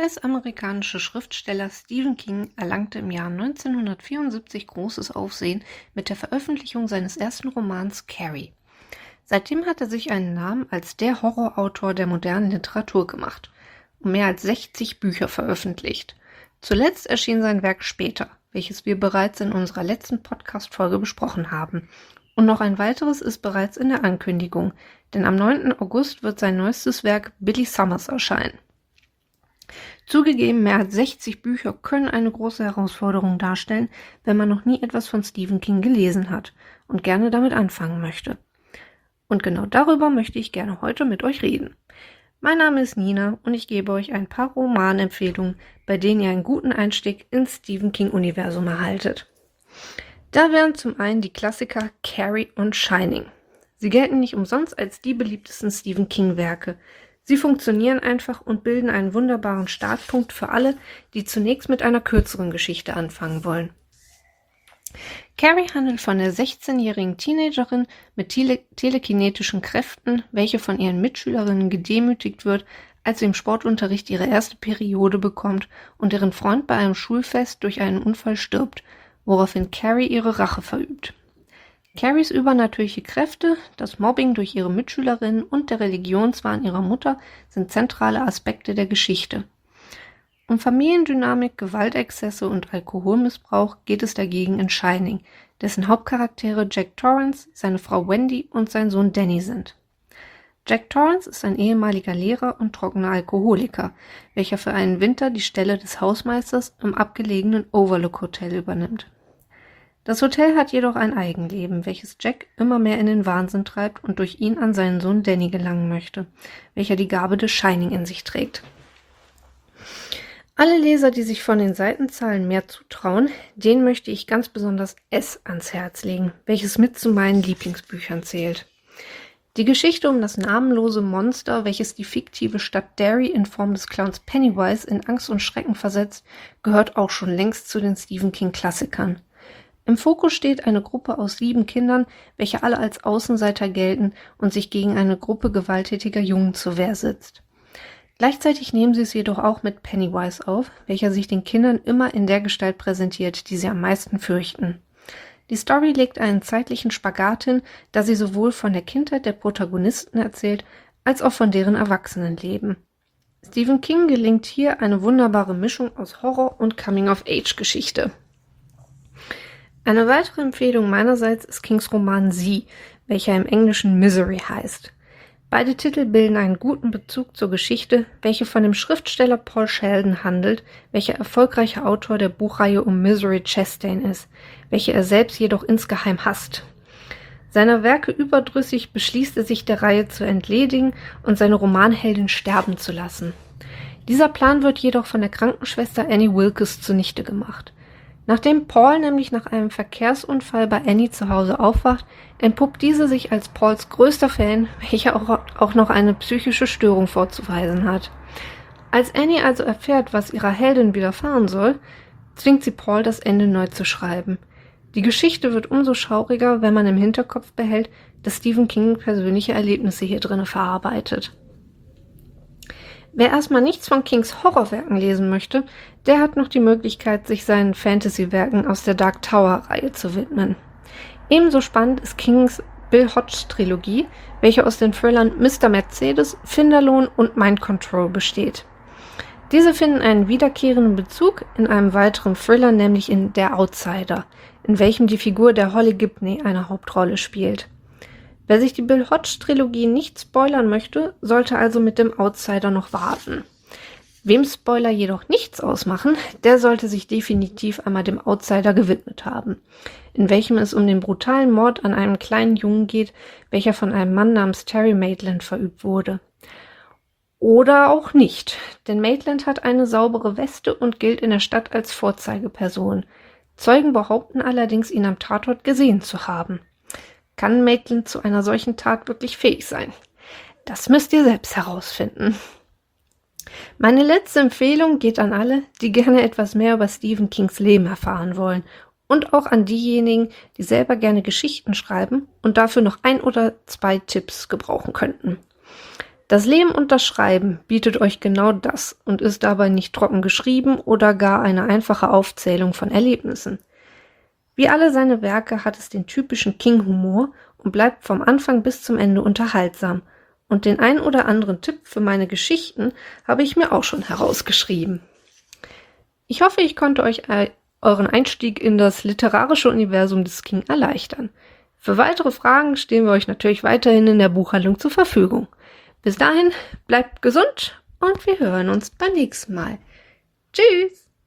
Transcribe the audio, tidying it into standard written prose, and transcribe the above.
US-amerikanische Schriftsteller Stephen King erlangte im Jahr 1974 großes Aufsehen mit der Veröffentlichung seines ersten Romans Carrie. Seitdem hat er sich einen Namen als der Horrorautor der modernen Literatur gemacht und mehr als 60 Bücher veröffentlicht. Zuletzt erschien sein Werk Später, welches wir bereits in unserer letzten Podcast-Folge besprochen haben. Und noch ein weiteres ist bereits in der Ankündigung, denn am 9. August wird sein neuestes Werk Billy Summers erscheinen. Zugegeben, mehr als 60 Bücher können eine große Herausforderung darstellen, wenn man noch nie etwas von Stephen King gelesen hat und gerne damit anfangen möchte. Und genau darüber möchte ich gerne heute mit euch reden. Mein Name ist Nina und ich gebe euch ein paar Romanempfehlungen, bei denen ihr einen guten Einstieg ins Stephen King-Universum erhaltet. Da wären zum einen die Klassiker Carrie und Shining. Sie gelten nicht umsonst als die beliebtesten Stephen King-Werke. Sie funktionieren einfach und bilden einen wunderbaren Startpunkt für alle, die zunächst mit einer kürzeren Geschichte anfangen wollen. Carrie handelt von der 16-jährigen Teenagerin mit telekinetischen Kräften, welche von ihren Mitschülerinnen gedemütigt wird, als sie im Sportunterricht ihre erste Periode bekommt und deren Freund bei einem Schulfest durch einen Unfall stirbt, woraufhin Carrie ihre Rache verübt. Carries übernatürliche Kräfte, das Mobbing durch ihre Mitschülerinnen und der Religionswahn ihrer Mutter sind zentrale Aspekte der Geschichte. Um Familiendynamik, Gewaltexzesse und Alkoholmissbrauch geht es dagegen in Shining, dessen Hauptcharaktere Jack Torrance, seine Frau Wendy und sein Sohn Danny sind. Jack Torrance ist ein ehemaliger Lehrer und trockener Alkoholiker, welcher für einen Winter die Stelle des Hausmeisters im abgelegenen Overlook Hotel übernimmt. Das Hotel hat jedoch ein Eigenleben, welches Jack immer mehr in den Wahnsinn treibt und durch ihn an seinen Sohn Danny gelangen möchte, welcher die Gabe des Shining in sich trägt. Alle Leser, die sich von den Seitenzahlen mehr zutrauen, denen möchte ich ganz besonders S ans Herz legen, welches mit zu meinen Lieblingsbüchern zählt. Die Geschichte um das namenlose Monster, welches die fiktive Stadt Derry in Form des Clowns Pennywise in Angst und Schrecken versetzt, gehört auch schon längst zu den Stephen King-Klassikern. Im Fokus steht eine Gruppe aus 7 Kindern, welche alle als Außenseiter gelten und sich gegen eine Gruppe gewalttätiger Jungen zur Wehr setzt. Gleichzeitig nehmen sie es jedoch auch mit Pennywise auf, welcher sich den Kindern immer in der Gestalt präsentiert, die sie am meisten fürchten. Die Story legt einen zeitlichen Spagat hin, da sie sowohl von der Kindheit der Protagonisten erzählt, als auch von deren Erwachsenenleben. Stephen King gelingt hier eine wunderbare Mischung aus Horror und Coming-of-Age-Geschichte. Eine weitere Empfehlung meinerseits ist Kings Roman Sie, welcher im Englischen Misery heißt. Beide Titel bilden einen guten Bezug zur Geschichte, welche von dem Schriftsteller Paul Sheldon handelt, welcher erfolgreicher Autor der Buchreihe um Misery Chastain ist, welche er selbst jedoch insgeheim hasst. Seiner Werke überdrüssig beschließt er sich der Reihe zu entledigen und seine Romanheldin sterben zu lassen. Dieser Plan wird jedoch von der Krankenschwester Annie Wilkes zunichte gemacht. Nachdem Paul nämlich nach einem Verkehrsunfall bei Annie zu Hause aufwacht, entpuppt diese sich als Pauls größter Fan, welcher auch noch eine psychische Störung vorzuweisen hat. Als Annie also erfährt, was ihrer Heldin widerfahren soll, zwingt sie Paul, das Ende neu zu schreiben. Die Geschichte wird umso schauriger, wenn man im Hinterkopf behält, dass Stephen King persönliche Erlebnisse hier drin verarbeitet. Wer erstmal nichts von Kings Horrorwerken lesen möchte, der hat noch die Möglichkeit, sich seinen Fantasy-Werken aus der Dark Tower-Reihe zu widmen. Ebenso spannend ist Kings Bill Hodge-Trilogie, welche aus den Thrillern Mr. Mercedes, Finderlohn und Mind Control besteht. Diese finden einen wiederkehrenden Bezug in einem weiteren Thriller, nämlich in Der Outsider, in welchem die Figur der Holly Gibney eine Hauptrolle spielt. Wer sich die Bill Hodge-Trilogie nicht spoilern möchte, sollte also mit dem Outsider noch warten. Wem Spoiler jedoch nichts ausmachen, der sollte sich definitiv einmal dem Outsider gewidmet haben, in welchem es um den brutalen Mord an einem kleinen Jungen geht, welcher von einem Mann namens Terry Maitland verübt wurde. Oder auch nicht, denn Maitland hat eine saubere Weste und gilt in der Stadt als Vorzeigeperson. Zeugen behaupten allerdings, ihn am Tatort gesehen zu haben. Kann Maitland zu einer solchen Tat wirklich fähig sein? Das müsst ihr selbst herausfinden. Meine letzte Empfehlung geht an alle, die gerne etwas mehr über Stephen Kings Leben erfahren wollen und auch an diejenigen, die selber gerne Geschichten schreiben und dafür noch 1 oder 2 Tipps gebrauchen könnten. Das Leben und das Schreiben bietet euch genau das und ist dabei nicht trocken geschrieben oder gar eine einfache Aufzählung von Erlebnissen. Wie alle seine Werke hat es den typischen King-Humor und bleibt vom Anfang bis zum Ende unterhaltsam. Und den ein oder anderen Tipp für meine Geschichten habe ich mir auch schon herausgeschrieben. Ich hoffe, ich konnte euch euren Einstieg in das literarische Universum des King erleichtern. Für weitere Fragen stehen wir euch natürlich weiterhin in der Buchhandlung zur Verfügung. Bis dahin, bleibt gesund und wir hören uns beim nächsten Mal. Tschüss!